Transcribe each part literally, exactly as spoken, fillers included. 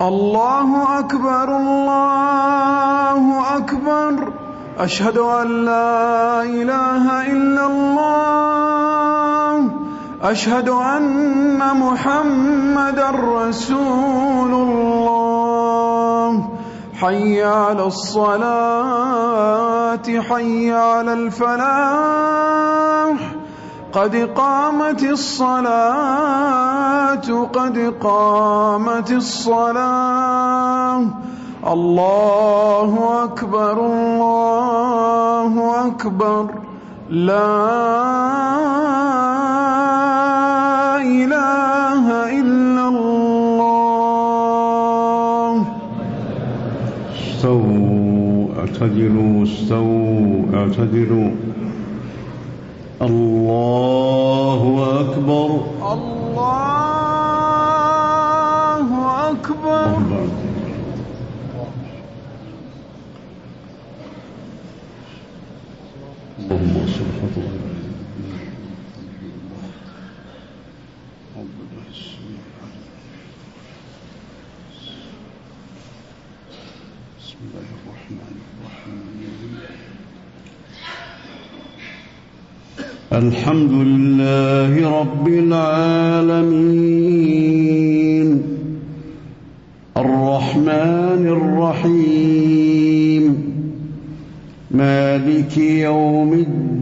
الله أكبر الله أكبر أشهد أن لا إله إلا الله أشهد أن محمدا رسول الله حي على الصلاة حي على الفلاح قد قامت الصلاة قد قامت الصلاة الله أكبر الله أكبر لا إله إلا الله. استووا اعتدلوا استووا اعتدلوا. الله أكبر الله أكبر. اللهم صل على بسم الله الرحمن الرحيم. الحمد لله رب العالمين الرحمن الرحيم مالك يوم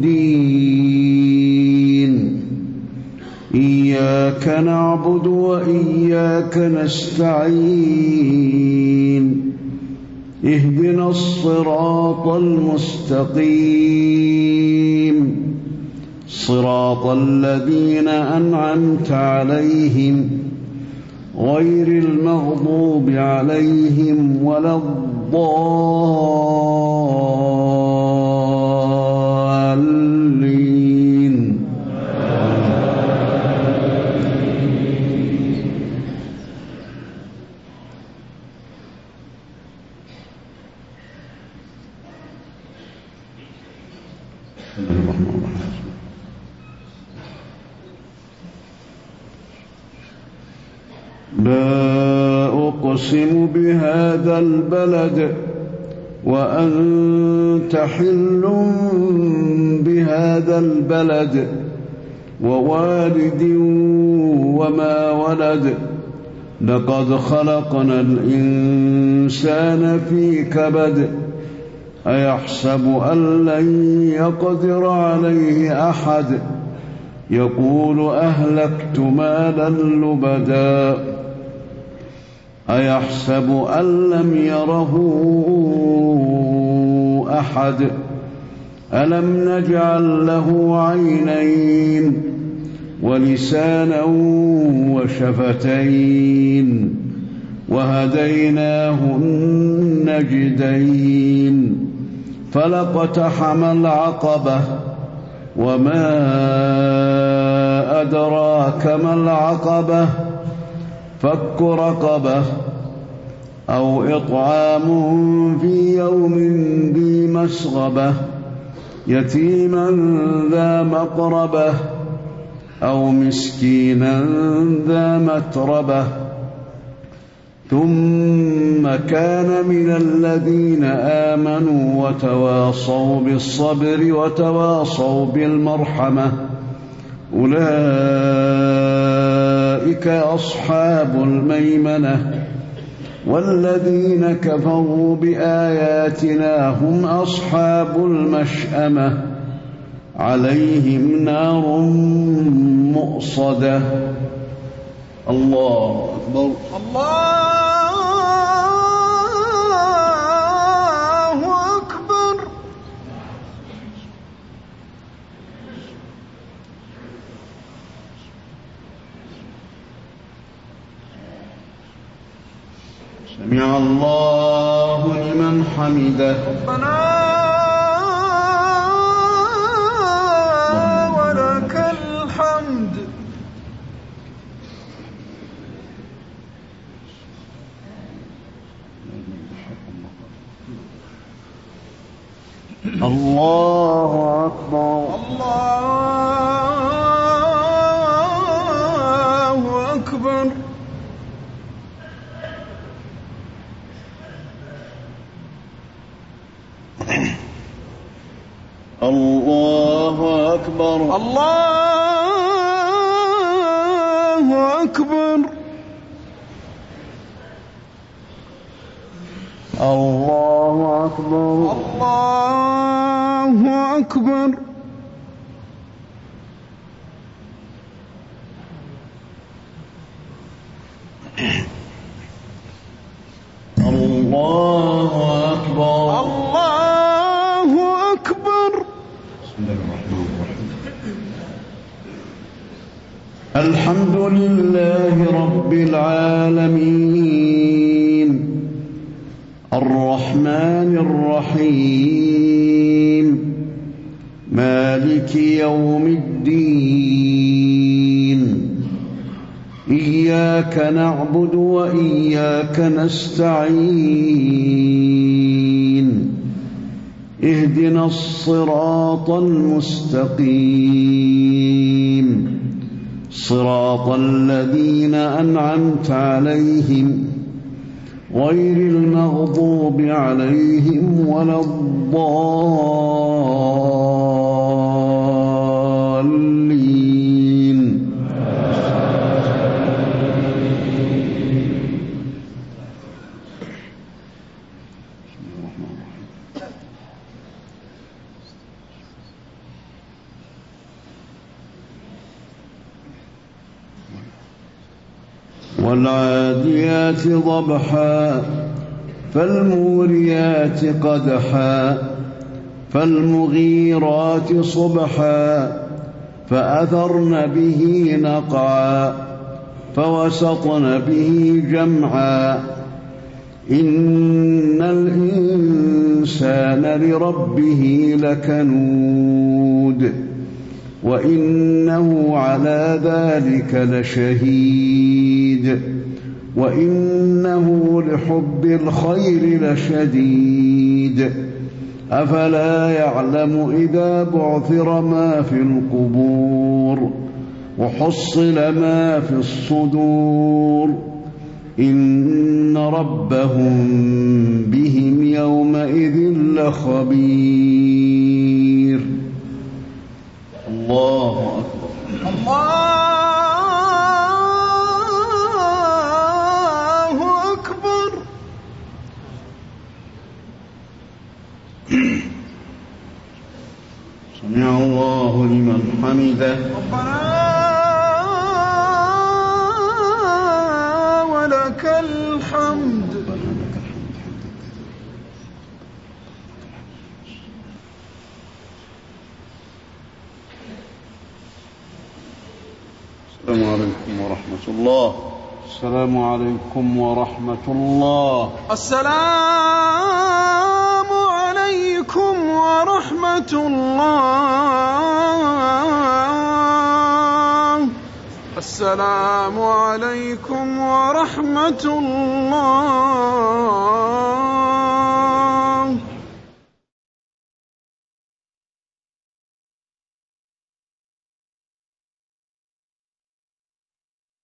الدين إياك نعبد وإياك نستعين اهدنا الصراط المستقيم صراط الذين أنعمت عليهم غير المغضوب عليهم ولا الضالين. لا أقسم بهذا البلد وأنت حل بهذا البلد ووالد وما ولد لقد خلقنا الإنسان في كبد أيحسب أن لن يقدر عليه أحد يقول أهلكت مالا لبدا أيحسب أن لم يره أحد ألم نجعل له عينين ولسانا وشفتين وهديناه النجدين فلاقتحم العقبة وما أدراك ما العقبة فك رقبة أو إطعام في يوم ذي مسغبة يتيما ذا مقربة أو مسكينا ذا متربة ثم كان من الذين آمنوا وتواصوا بالصبر وتواصوا بالمرحمة أولئك أصحاب الميمنة والذين كفروا بآياتنا هم أصحاب المشأمة عليهم نار مؤصدة. الله أكبر. الله أكبر. سمع الله لمن حمده. ربنا ولك الحمد. الله أكبر. الله أكبر. الله أكبر. الله أكبر. الله أكبر. الله أكبر. الله أكبر. الله أكبر. بسم الله الرحمن الرحيم. الحمد لله رب العالمين الرحمن الرحيم مالك يوم الدين إياك نعبد وإياك نستعين اهدنا الصراط المستقيم صراط الذين أنعمت عليهم غير المغضوب عليهم ولا الضالين. والعاديات ضبحا فالموريات قدحا فالمغيرات صبحا فأثرن به نقعا فوسطن به جمعا إن الإنسان لربه لكنود وإنه على ذلك لشهيد وإنه لحب الخير لشديد أفلا يعلم إذا بعثر ما في القبور وحصل ما في الصدور إن ربهم بهم يومئذ لخبير. الله أكبر. الله أكبر. سمع الله لمن حمده. ربنا ولك الحمد. السلام عليكم ورحمة الله. السلام عليكم ورحمة الله. السلام عليكم ورحمة الله. السلام عليكم ورحمة الله.